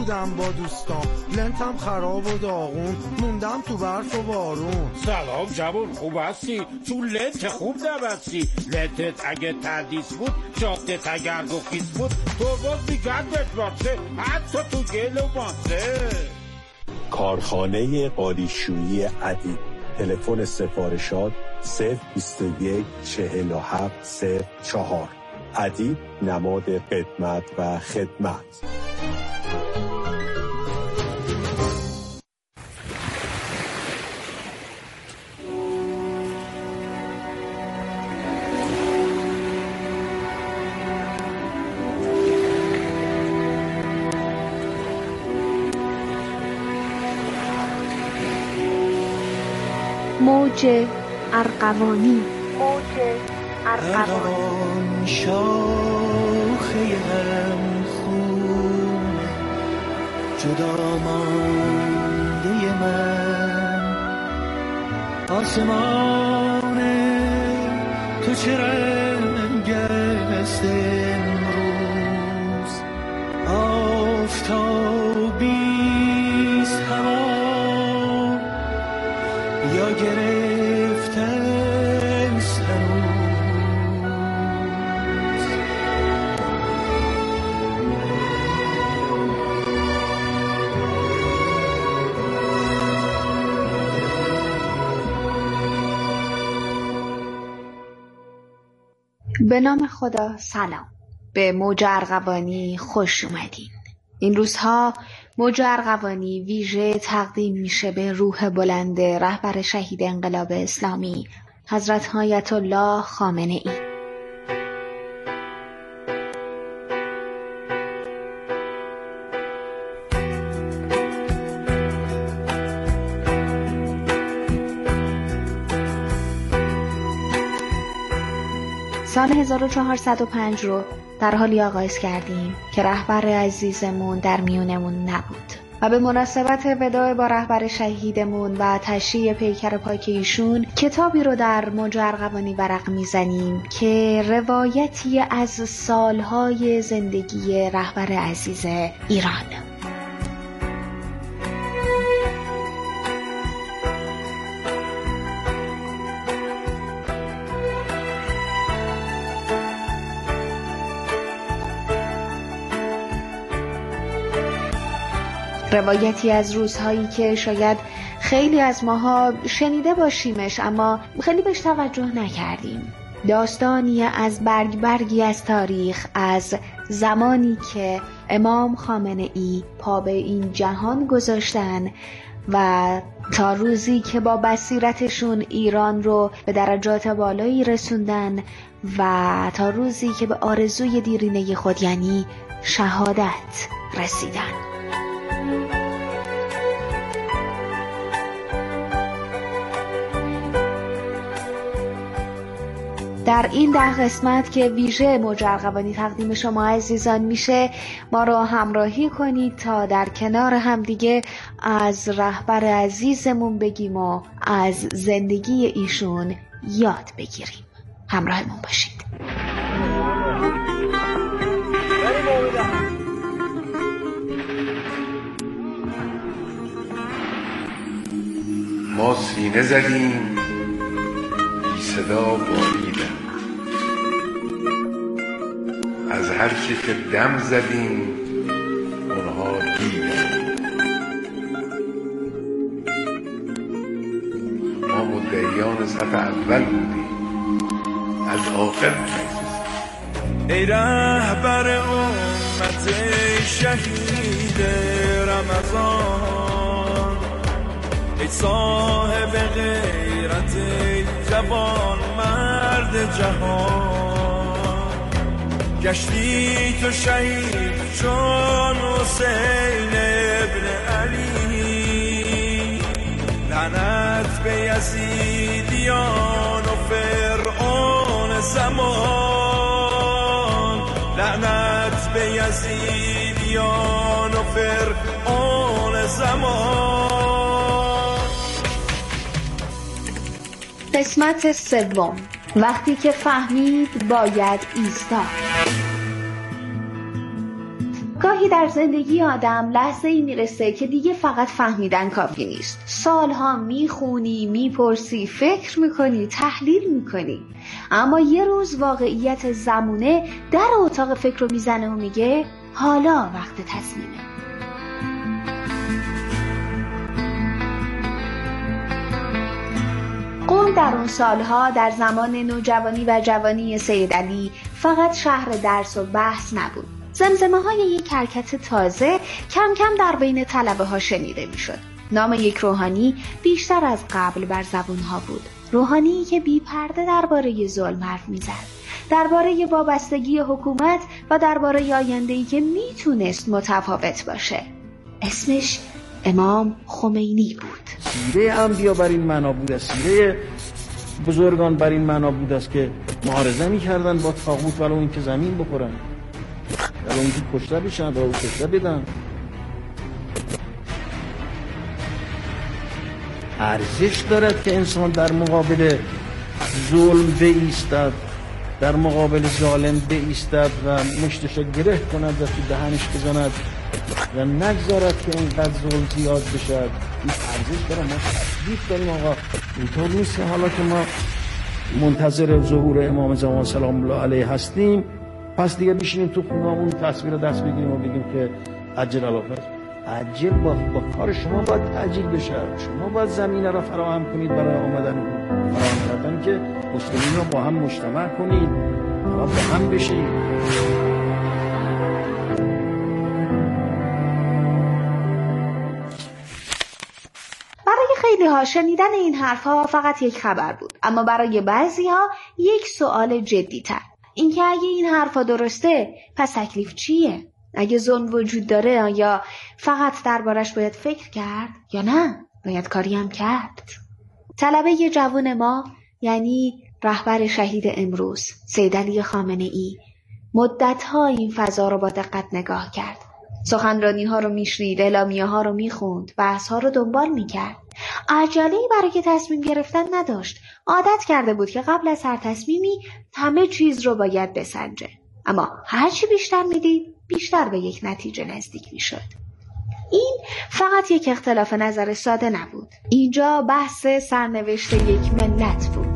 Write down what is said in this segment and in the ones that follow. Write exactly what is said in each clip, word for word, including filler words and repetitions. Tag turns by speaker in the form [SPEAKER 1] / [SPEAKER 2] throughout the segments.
[SPEAKER 1] بودم با دوستان، لنتم خراب و داغون، موندم تو برف و بارون.
[SPEAKER 2] سلام جوون، خوب هستی؟ تو لنت خوب نبستی. لنتت اگه تردیس بود، جادت اگر گفیز بود، تو باز میگردت باشه حتی تو گل و مانده.
[SPEAKER 3] کارخانه قالیشویی عدی. تلفن سفارشات صفر بیست و یک چهل و هفت صفر چهار. عدی نماد قدمت و خدمت.
[SPEAKER 4] موج ارغوانی. موج ارغوان
[SPEAKER 5] شاخه هم خون جدا مانده من، آسمان تو چه رنگ است امروز؟ آفتابیست هوا یا گرفته است هنوز؟
[SPEAKER 4] به نام خدا. سلام، به موج ارغوانی خوش اومدین. این روزها موج ارغوانی ویژه تقدیم میشه به روح بلند رهبر شهید انقلاب اسلامی حضرت آیت الله خامنه ای. سال هزار و چهارصد و پنج رو در حالی آغاز کردیم که رهبر عزیزمون در میونمون نبود و به مناسبت وداع با رهبر شهیدمون و تشییع پیکر پاک ایشون کتابی رو در موج ارغوانی ورق میزنیم که روایتی از سالهای زندگی رهبر عزیز ایران. روایتی از روزهایی که شاید خیلی از ماها شنیده باشیمش اما خیلی بهش توجه نکردیم. داستانی از برگ برگی از تاریخ، از زمانی که امام خامنه ای پا به این جهان گذاشتن و تا روزی که با بصیرتشون ایران رو به درجات بالایی رسوندن و تا روزی که به آرزوی دیرینه خود یعنی شهادت رسیدن. در این ده قسمت که ویژه موج ارغوانی تقدیم شما عزیزان میشه، ما رو همراهی کنید تا در کنار همدیگه از رهبر عزیزمون بگیم و از زندگی ایشون یاد بگیریم. همراهمون باشید.
[SPEAKER 6] ما سینه زدیم بی صدا باریدن، از هر چی که دم زدیم اونها دیدن. ما مدعیان صف اول بودیم، از آخر نشستیم.
[SPEAKER 5] ای رهبر امت شهید رمضان، ای صاحب غیرت جوان مرد جهان، گشتی تو شهید چون حسین ابن علی، لعنت به یزیدیان و فرعون زمان، لعنت به یزیدیان و فرعون زمان.
[SPEAKER 4] قسمت سوم، وقتی که فهمید باید ایستاد. گاهی گاهی در زندگی آدم لحظه ای میرسه که دیگه فقط فهمیدن کافی نیست. سالها میخونی، میپرسی، فکر میکنی، تحلیل میکنی، اما یه روز واقعیت زمونه در اتاق فکر رو میزنه و میگه حالا وقت تصمیمه. قم در اون سالها در زمان نوجوانی و جوانی سید علی فقط شهر درس و بحث نبود. زمزمه های یک حرکت تازه کم کم در بین طلبه ها شنیده می شد. نام یک روحانی بیشتر از قبل بر زبون ها بود. روحانی که بی پرده درباره ظلم حرف می زد، درباره وابستگی حکومت و درباره آینده‌ای که می تونست متفاوت باشه. اسمش امام خمینی بود.
[SPEAKER 7] سیره انبیا بر این معنا بود است، سیره بزرگان بر این معنا بود است که معارضه می کردن با طاغوت ولو این که زمین بخورن، ولو این که کشته بشن، ولو کشته بدن. ارزش دارد که انسان در مقابل ظلم بایستد، در مقابل ظالم بایستد و مشتش گره کند و تو دهنش بزند و نگذارد که اینقدر ظلم زیاد بشد. این ارزش داره. ما تشریف داریم آقا، اینطور نیست حالا که ما منتظر ظهور امام زمان سلام الله علیه هستیم پس دیگه بشینیم تو خونه اون تصویر رو دست بگیریم و بگیم که عجل الافت. عجل با, با کار شما باید عجل بشه. شما باید زمینه را فراهم کنید برای آمدن فراهم کردن که مسلمین را با هم مجتمع کنید و با هم بشید.
[SPEAKER 4] خیلی ها شنیدن این حرف ها فقط یک خبر بود، اما برای بعضی ها یک سوال جدی تر. این که اگه این حرف ها درسته پس تکلیف چیه؟ اگه ظلم وجود داره آیا فقط دربارش باید فکر کرد یا نه باید کاری هم کرد؟ طلبه ی جوان ما، یعنی رهبر شهید امروز سید علی خامنه ای، مدت ها این فضا رو با دقت نگاه کرد. سخنرانی ها رو میشنید، اعلامیه ها رو میخوند، بحث ها رو دنبال میکرد. عجله‌ای برای تصمیم گرفتن نداشت. عادت کرده بود که قبل از هر تصمیمی همه چیز رو باید بسنجه. اما هرچی بیشتر میدید بیشتر به یک نتیجه نزدیک میشد. این فقط یک اختلاف نظر ساده نبود. اینجا بحث سرنوشت یک ملت بود.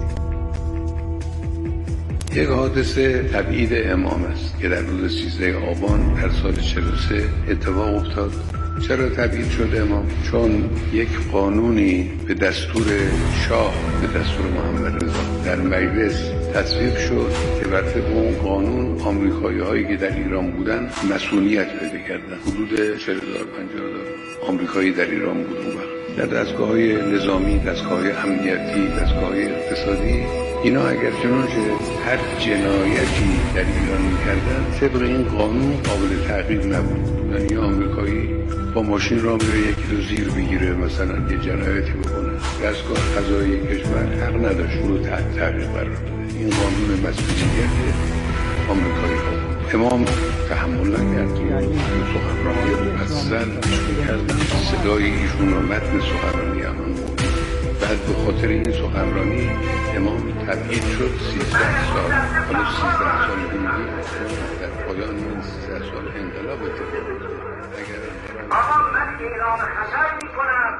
[SPEAKER 6] یک حادثه تبعید امام است که در روز سیزده آبان در سال چهل و سه اتفاق افتاد. چرا تبعید شد امام؟ چون یک قانونی به دستور شاه، به دستور محمد رضا در مجلس تصویب شد که بر طبق اون قانون آمریکایی هایی که در ایران بودن مسئولیت پیدا کردن. حدود چهل هزار پنجاه هزار آمریکایی در ایران بود اون وقت. در دستگاه‌های نظامی، دستگاه‌های امنیتی، دستگاه‌های اقتصادی، اینا اگر چنانچه هر جنایتی در ایران می‌کردن طبق این قانون قابل تعقیب نبود. یعنی آمریکایی با ماشین را میره یکی رو زیر بگیره، مثلا یه جنایتی بکنه، دستگاه قضایی کشور حق نداشت اون رو تحت تعقیب قرار بده. این قانون مسئولیت آمریکایی ها. امام تحمل نکرد. یعنی سخنرانی مفصل می‌کردن، صدای ایشون و متن سخنرانی امام بود. بعد به خاطر این سخنرانی امام تبعید شد سیزده سال. حالا سیزده سال دیگه در پایان این سیزده سال انقلاب اتفاق افتاد. اگر
[SPEAKER 8] آقا من اعلام خطر میکنم،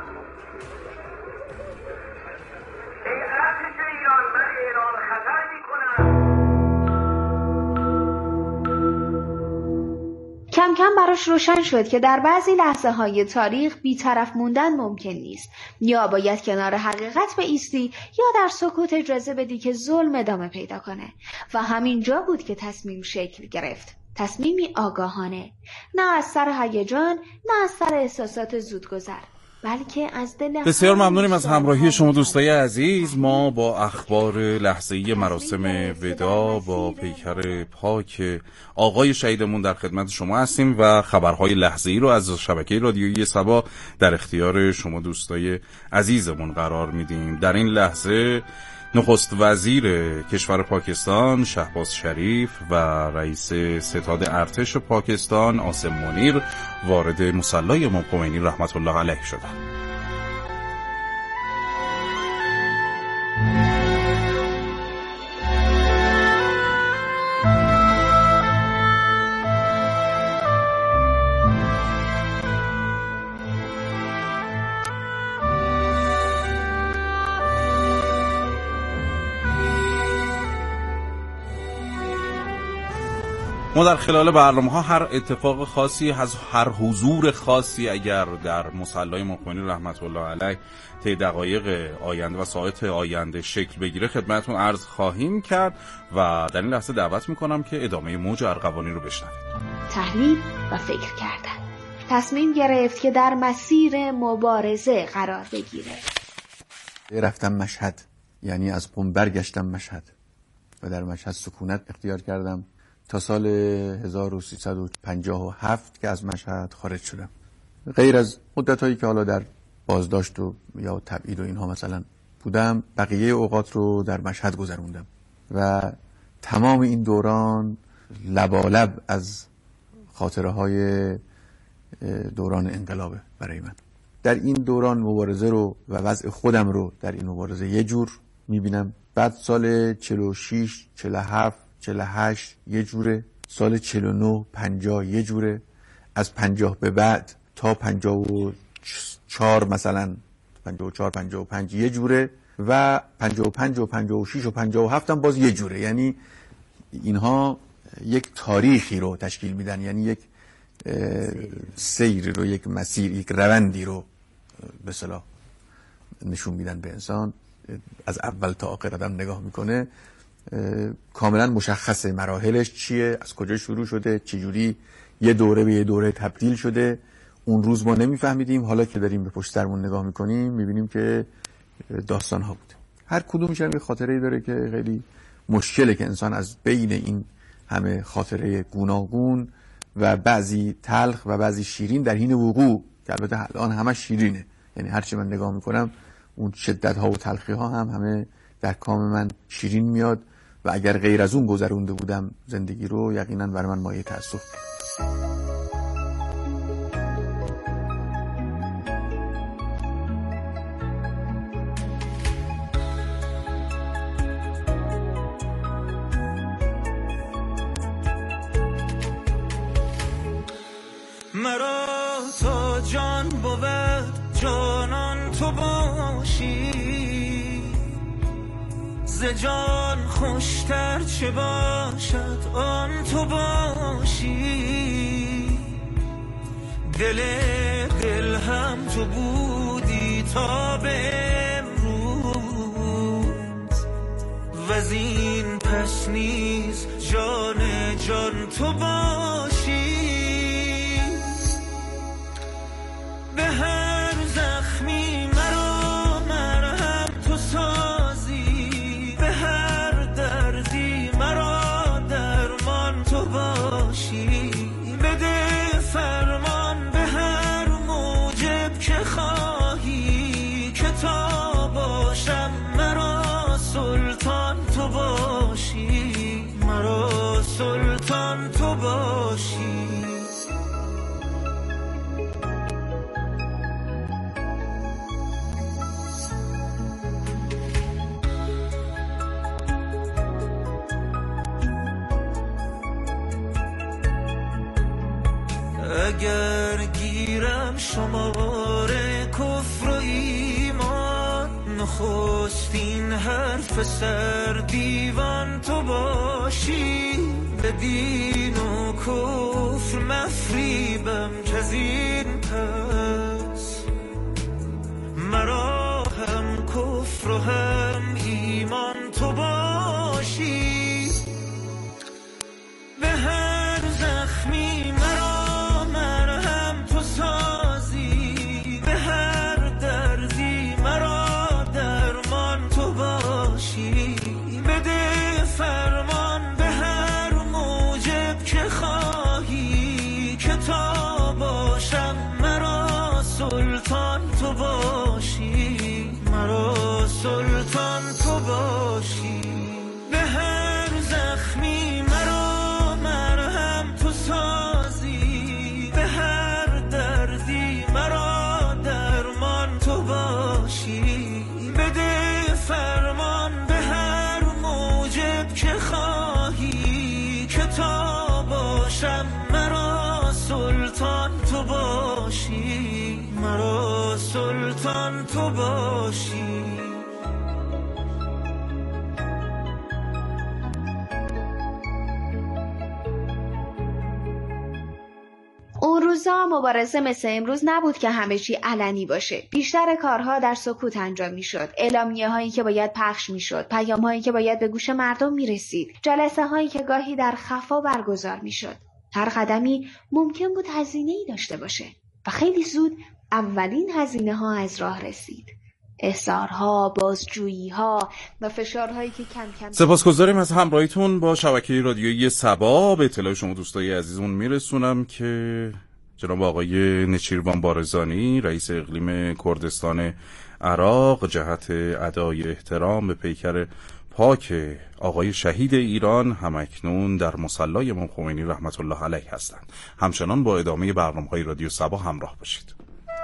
[SPEAKER 8] ای ارتش ایران من اعلام خطر میکنم.
[SPEAKER 4] کم کم براش روشن شد که در بعضی لحظه های تاریخ بی‌طرف موندن ممکن نیست. یا باید کنار حقیقت بایستی یا در سکوت اجازه بدی که ظلم ادامه پیدا کنه. و همین جا بود که تصمیم شکل گرفت. تصمیمی آگاهانه، نه از سر هیجان، نه از سر احساسات زودگذر، بلکه از دل.
[SPEAKER 9] بسیار ممنونیم از همراهی شما دوستای عزیز. ما با اخبار لحظه‌ای مراسم ودا با پیکر پاک آقای شهیدمون در خدمت شما هستیم و خبرهای لحظه‌ای رو از شبکه رادیویی صبا در اختیار شما دوستای عزیزمون قرار میدیم. در این لحظه نخست وزیر کشور پاکستان شهباز شریف و رئیس ستاد ارتش پاکستان عاصم منیر وارد مصلی امام خمینی رحمت الله علیه شدند. ما در خلال برنامه ها هر اتفاق خاصی، از هر حضور خاصی اگر در مصلی مؤمنین رحمت الله علیه طی دقایق آینده و ساعات آینده شکل بگیره خدمتتون عرض خواهیم کرد و در این لحظه دعوت میکنم که ادامه موج ارغوانی رو بشنوید.
[SPEAKER 4] تحلیل و فکر کردن. تصمیم گرفت که در مسیر مبارزه قرار بگیره.
[SPEAKER 10] رفتم مشهد، یعنی از قم برگشتم مشهد و در مشهد سکونت اختیار کردم تا سال هزار و سیصد و پنجاه و هفت که از مشهد خارج شدم. غیر از مدت‌هایی که حالا در بازداشت و یا تبعید و اینها مثلا بودم، بقیه اوقات رو در مشهد گذروندم و تمام این دوران لبالب از خاطره های دوران انقلابه برای من. در این دوران مبارزه رو و وضع خودم رو در این مبارزه یه جور میبینم، بعد سال چهل و شش، چهل و هفت، چهل و هشت یه جوره، سال چهل و نه، پنجاه یه جوره، از پنجاه به بعد تا پنجاه و چهار مثلا پنجاه و چهار پنجاه و پنج یه جوره و پنجاه و پنج و پنجاه و شش و پنجاه و هفت هم باز یه جوره. یعنی اینها یک تاریخی رو تشکیل میدن، یعنی یک سیر رو، یک مسیر، یک روندی رو به اصطلاح نشون میدن به انسان. از اول تا آخر آدم نگاه میکنه کاملا مشخصه مراحلش چیه، از کجا شروع شده، چجوری یه دوره به یه دوره تبدیل شده. اون روز ما نمیفهمیدیم، حالا که داریم به پشت سرمون نگاه میکنیم میبینیم که داستان ها بود. هر کدومش هم یه خاطره‌ای داره که خیلی مشکله که انسان از بین این همه خاطره گوناگون و بعضی تلخ و بعضی شیرین در حین وقوع، که البته الان همه شیرینه، یعنی هرچی من نگاه میکنم اون شدت ها و تلخی ها هم همه در کام من شیرین میاد و اگر غیر از اون گذرونده بودم زندگی رو یقینا برای من مایه تأسف.
[SPEAKER 5] مرا تا جان بود جانان تو باشی، ز جان خوشتر چه باشد آن تو باشی. دل دل هم تو بودی تا به امروز و زین پس نیز جان جان تو باشی. به هر زخمی مرا مرهم تو سازی، به هر دردی مرا درمان تو باشی. بده فرمان به هر موجب که خواهی که تا باشم مرا سلطان تو باشی، مرا سلطان تو باشی. اگر گیرم شمار کفر و ایمان، نخستین حرف سر دیوان تو باشی. به دین و کفر مفریبم که از این پس مرا هم کفر و هم ایمان تو باشی. به هر زخمی مرا فرمان به هر موجب که خواهی که تا باشم مرا سلطان تو باشی، مرا سلطان تو باشی. به هر زخمی مرا مرهم تو سازی، به هر دردی مرا درمان تو باشی. بده فرمان به هر موجب که خواهی که تا باشم مرا سلطان تو باشی، مرا سلطان تو باشی.
[SPEAKER 4] مبارزه مثل امروز نبود که همه چی علنی باشه. بیشتر کارها در سکوت انجام میشد. اعلامیه هایی که باید پخش میشد، پیام هایی که باید به گوش مردم میرسید، جلسه هایی که گاهی در خفا برگزار میشد. هر قدمی ممکن بود هزینه‌ای داشته باشه و خیلی زود اولین هزینه ها از راه رسید. احضارها، بازجویی‌ها و فشارهایی که کم کم.
[SPEAKER 9] سپاسگزاریم از همراهیتون با شبکه رادیویی سبا. به اطلاع شما دوستای عزیزمون میرسونم که جناب آقای نچیروان بارزانی رئیس اقلیم کردستان عراق جهت ادای احترام به پیکر پاک آقای شهید ایران همکنون در مصلی امام خمینی رحمت الله علیه هستند. همچنان با ادامه برنامه‌های رادیو سبا همراه باشید.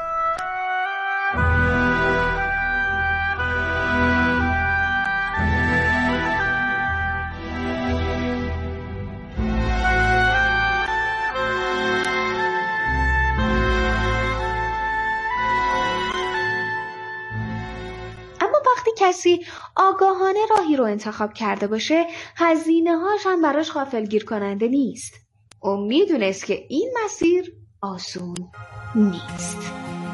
[SPEAKER 4] کسی آگاهانه راهی رو انتخاب کرده باشه، هزینه هاش هم براش غافلگیر کننده نیست. اون میدونست که این مسیر آسون نیست.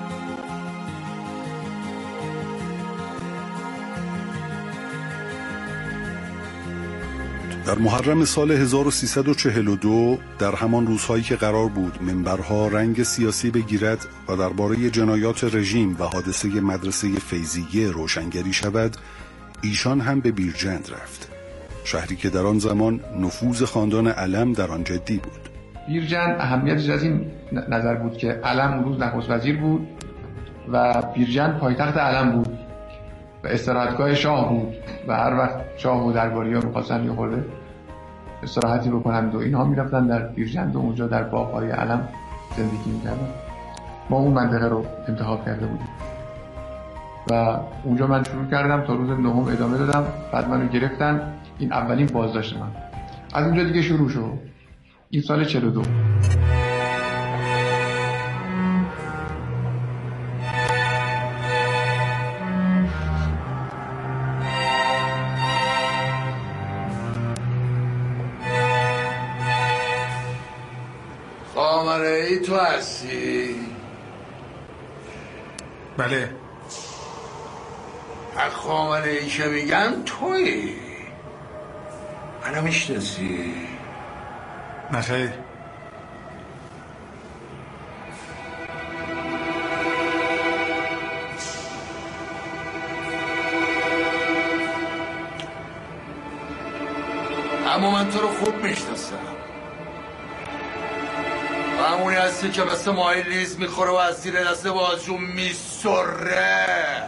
[SPEAKER 11] در محرم سال هزار و سیصد و چهل و دو در همان روزهایی که قرار بود منبرها رنگ سیاسی بگیرد و درباره جنایات رژیم و حادثه مدرسه فیضیه روشنگری شود، ایشان هم به بیرجند رفت، شهری که در آن زمان نفوذ خاندان علم در آن جدی بود.
[SPEAKER 12] بیرجند اهمیتش از این نظر بود که علم اون روز نخست وزیر بود و بیرجند پایتخت علم بود و استراحتگاه شاه بود و هر وقت شاه و درباری‌ها می‌خواستن یه خورده استراحتی بکنند و اینها می‌رفتن در بیرجند و اونجا در باغ‌های علم زندگی می‌کردن. ما اون منطقه رو انتخاب کرده بودیم و اونجا من شروع کردم تا روز نهم ادامه دادم. بعد منو گرفتن. این اولین بازداشت من. از اونجا دیگه شروع شد. این سال چهل و دو.
[SPEAKER 6] خامنه ای تو هستی؟
[SPEAKER 13] بله.
[SPEAKER 6] خامنه ای که میگن تویی؟ منو میشناسی؟
[SPEAKER 13] نه خیر.
[SPEAKER 6] اما من تو رو خوب میشناسم. همونی هستی که مثل ماهی لیز میخوره و از زیر دست بازجو میسره.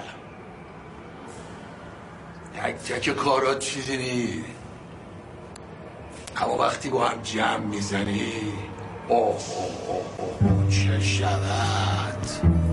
[SPEAKER 6] تک تک کارات چیزی نی، اما وقتی با هم جمع میزنی اوه اوه اوه اوه چه شود.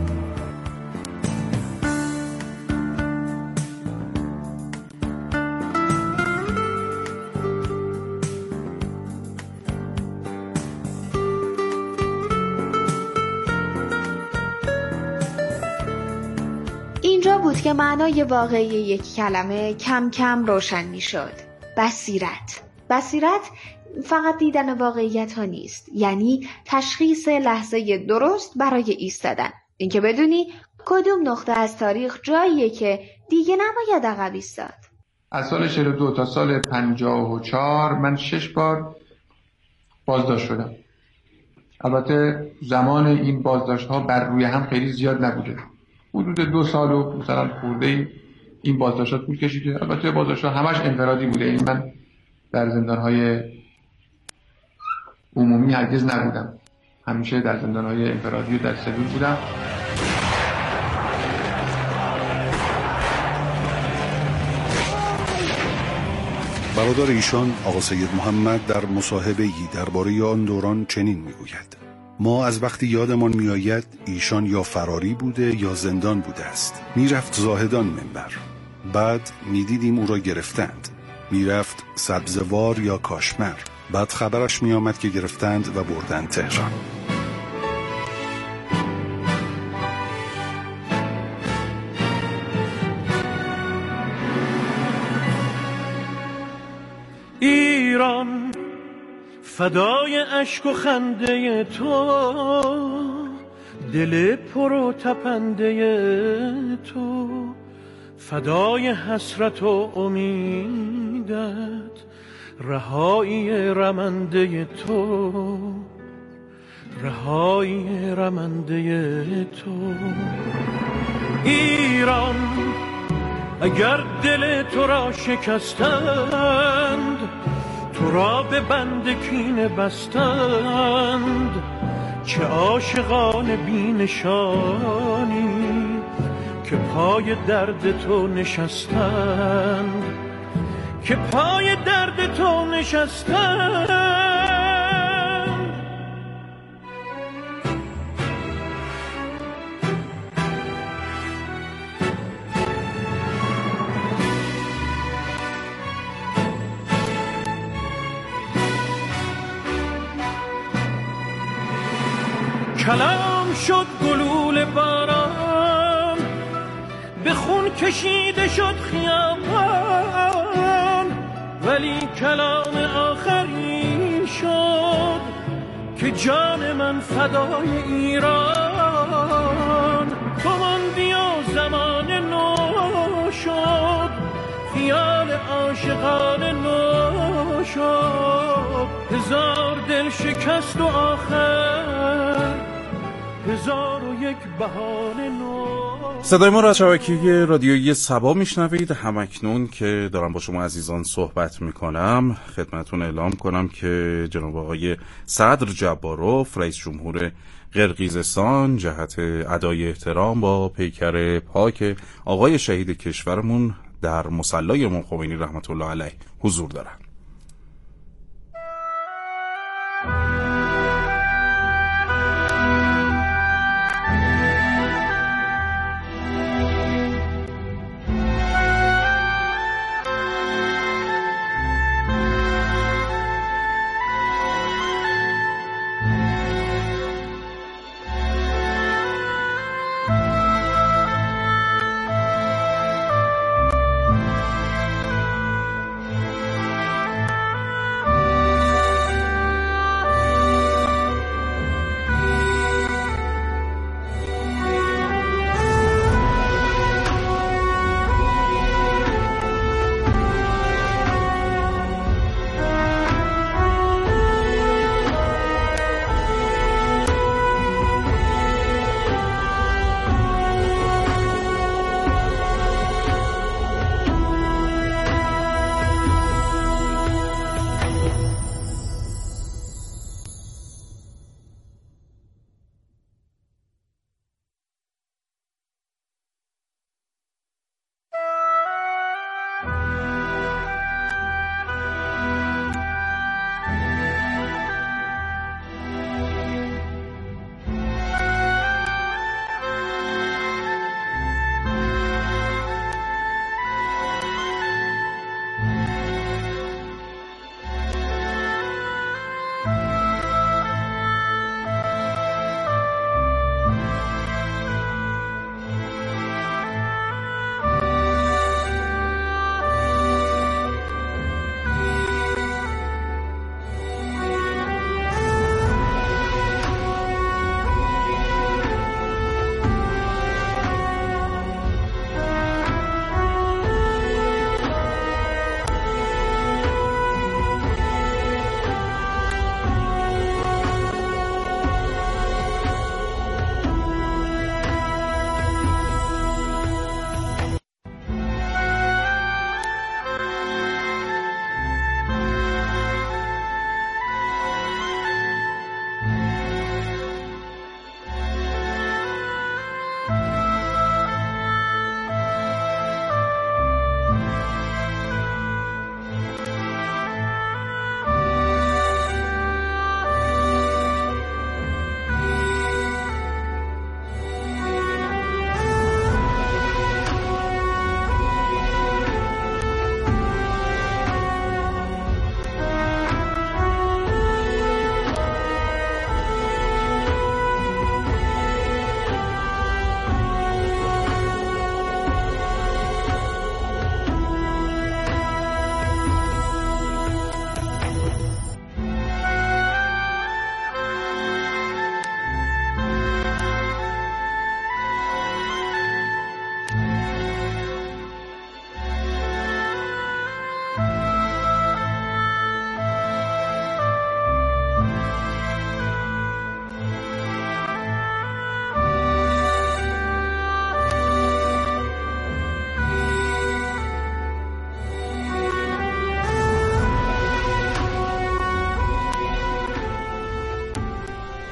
[SPEAKER 4] اینجا بود که معنای واقعی یک کلمه کم کم روشن می شد. بصیرت. بصیرت فقط دیدن واقعیت ها نیست، یعنی تشخیص لحظه درست برای ایستادن. اینکه بدونی کدوم نقطه از تاریخ جاییه که دیگه نباید عقب ایستاد.
[SPEAKER 12] از سال چهل و دو تا سال پنجاه و چهار من شش بار بازداشت شدم. البته زمان این بازداشت ها بر روی هم خیلی زیاد نبوده. حدود دو سال و مثلا خورده این بازداشتات طول کشیده. البته بازداشت ها همش انفرادی بوده. این من در زندان‌های عمومی هرگز نبودم. همیشه در زندان‌های انفرادی و در سلول بودم.
[SPEAKER 11] برادر ایشان آقا سید محمد در مصاحبه‌ای درباره آن دوران چنین میگوید: ما از وقتی یادمان میآید ایشان یا فراری بوده یا زندان بوده است. میرفت زاهدان منبر، بعد میدیدیم او را گرفتند، میرفت سبزوار یا کاشمر، بعد خبرش میآمد که گرفتند و بردند تهران.
[SPEAKER 5] ایران فدای اشک و خنده تو،
[SPEAKER 7] دل پر و تپنده تو، فدای حسرت و امیدت، رهایی رمنده تو، رهایی رمنده تو. ایران اگر دل تو را شکستند، تو را به بند کینه بستند، چه عاشقان بی نشانی که پای درد تو نشستند، که پای درد تو نشستند. کلام شد گلوله باران، به خون کشیده شد خیابان، ولی کلام آخری شد که جان من فدای ایران. تو ماندی و زمان نو شد، خیال عاشقان نو شد، هزار دل شکست و آخر هزار و یک بهانه نو.
[SPEAKER 9] صدای ما را از شبکه رادیویی صبا میشنوید. همکنون که دارم با شما عزیزان صحبت میکنم خدمتون اعلام کنم که جناب آقای صدر جباروف رئیس جمهور قرقیزستان جهت ادای احترام با پیکر پاک آقای شهید کشورمون در مصلی امام خمینی رحمت الله علیه حضور دارند.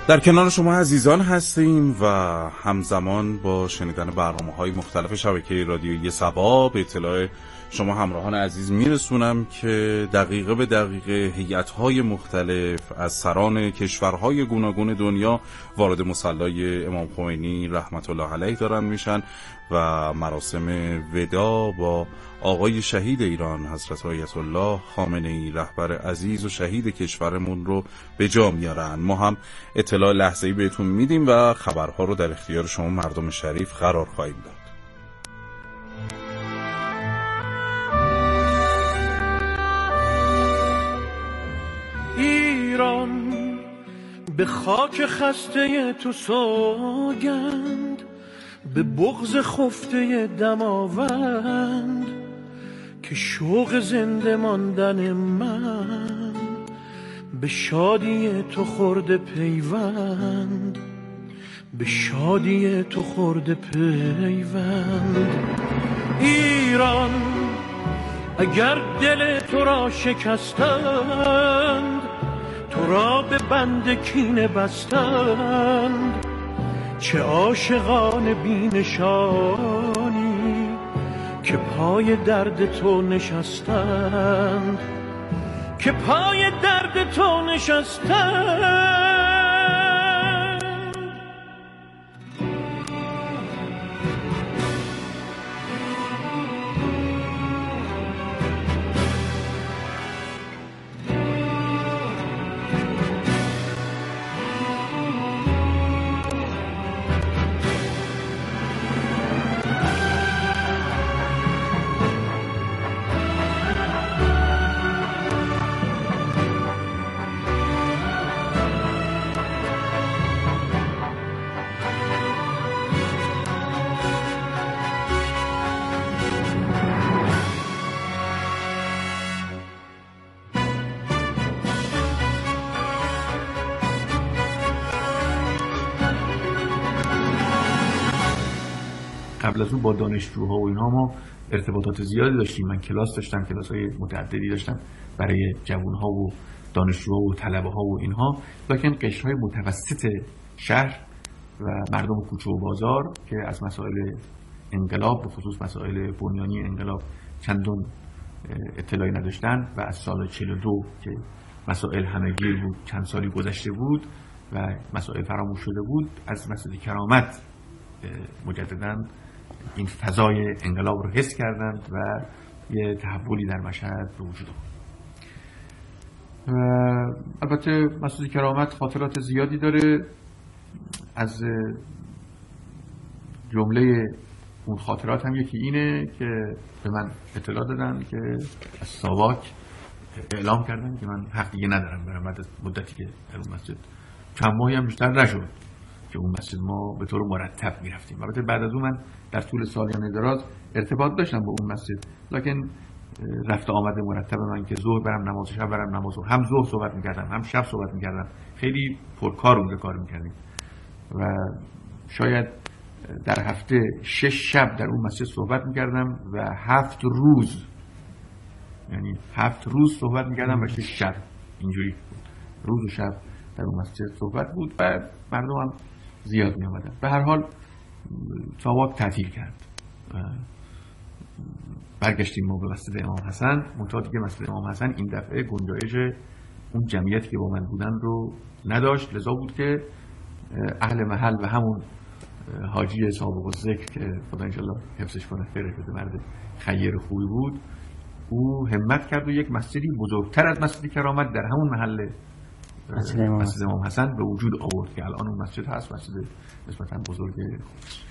[SPEAKER 9] در کنار شما عزیزان هستیم و همزمان با شنیدن برنامه‌های مختلف شبکه رادیویی صبا به اطلاع شما همراهان عزیز میرسونم که دقیقه به دقیقه هیئت‌های مختلف از سران کشورهای گوناگون دنیا وارد مصلی امام خمینی رحمت الله علیه دارن میشن و مراسم ودا با آقای شهید ایران حضرت آیت الله خامنه‌ای رهبر عزیز و شهید کشورمون رو به جا میارن. ما هم اطلاع لحظه‌ای بهتون میدیم و خبرها رو در اختیار شما مردم شریف قرار خواهیم داد.
[SPEAKER 14] ایران به خاک خسته تو سوگند، به بغض خفته دماوند، که شوق زنده ماندن من به شادی تو خورده پیوند، به شادی تو خورده پیوند. ایران اگر دل تو را شکستند، تو را به بند کینه بستند، چه عاشقان بینشانی که پای درد تو نشستند، که پای درد تو نشستند.
[SPEAKER 10] قبل از اون با دانشجوها و اینها ما ارتباطات زیادی داشتیم. من کلاس داشتم، کلاس‌های متعددی داشتم برای جوان‌ها و دانشجوها و طلبه‌ها و اینها. لکن قشرهای متوسط شهر و مردم کوچه و بازار که از مسائل انقلاب به خصوص مسائل بنیانی انقلاب چندان اطلاعی نداشتن و از سال چهل و دو که مسائل همه‌گیر بود، چند سالی گذشته بود و مسائل فراموش شده بود، از مسجد کرامت مجدداً این فضای انقلاب رو حس کردند و یه تحولی در مشهد به وجود آمد. البته مسجد کرامت خاطرات زیادی داره. از جمله اون خاطرات هم یکی اینه که به من اطلاع دادن که از ساواک اعلام کردن که من حق دیگه ندارم برم بعد از مدتی که در اون مسجد، چند ماهی هم بیشتر نشد که اون مسجد ما به طور مرتب میرفتیم. البته بعد از اون من در طول سالیان دراز ارتباط داشتم با اون مسجد، لکن رفت آمد مرتب من که ظهر برم نماز، شب برم نماز، هم ظهر صحبت میکردم هم شب صحبت میکردم، خیلی پرکار اونجا کار میکردیم و شاید در هفته شش شب در اون مسجد صحبت میکردم و هفت روز، یعنی هفت روز صحبت میکردم و شش شب اینجوری بود. روز و شب در اون مسجد صحبت بود و مردم هم زیاد می آمدن. به هر حال ساواک تعطیل کرد. برگشتیم ما به مسجد امام حسن، منتها دیگه مسجد امام حسن این دفعه گنجایش اون جمعیتی که با من بودن رو نداشت، لذا بود که اهل محل و همون حاجی سابق الذکر که خدا انشالله حفظش کنه، خیره شده، مرد خیر خوبی بود، او همت کرد و یک مسجدی بزرگتر از مسجد کرامت در همون محل مسجد امام حسن به وجود آورد که الان اون مسجد هست، مسجد نسبتاً بزرگ.